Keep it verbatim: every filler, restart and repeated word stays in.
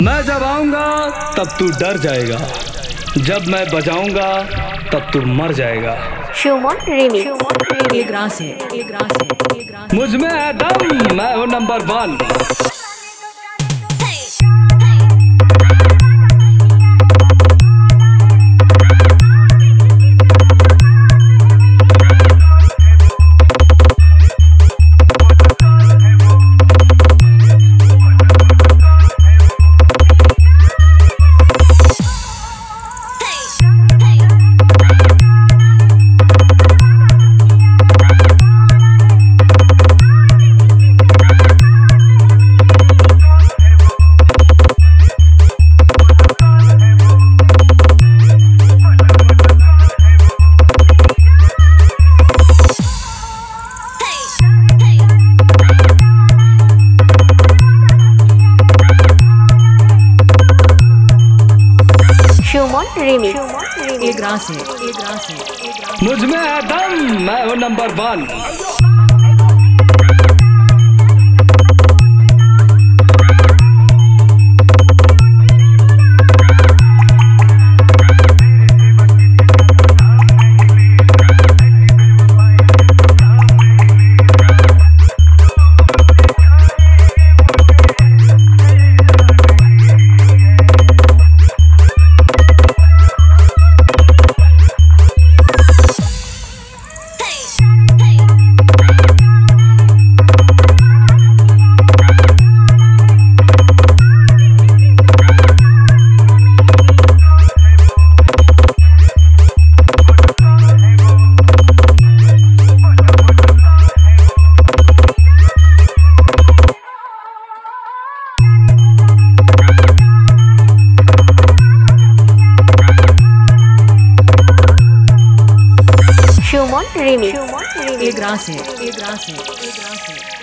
मैं जब आऊंगा तब तू डर जाएगा, जब मैं बजाऊंगा तब तू मर जाएगा। Shumon Remix। एक रास है, एक रास है, एक रास है। मुझ में है दम, मैं हूँ नंबर वन। Shumon Remix। एक रास है, एक रास है, एक रास है। मुझ में है दम, मैं हूँ नंबर वन। Shumon Remix। एक रास है, एक रास है, एक रास है।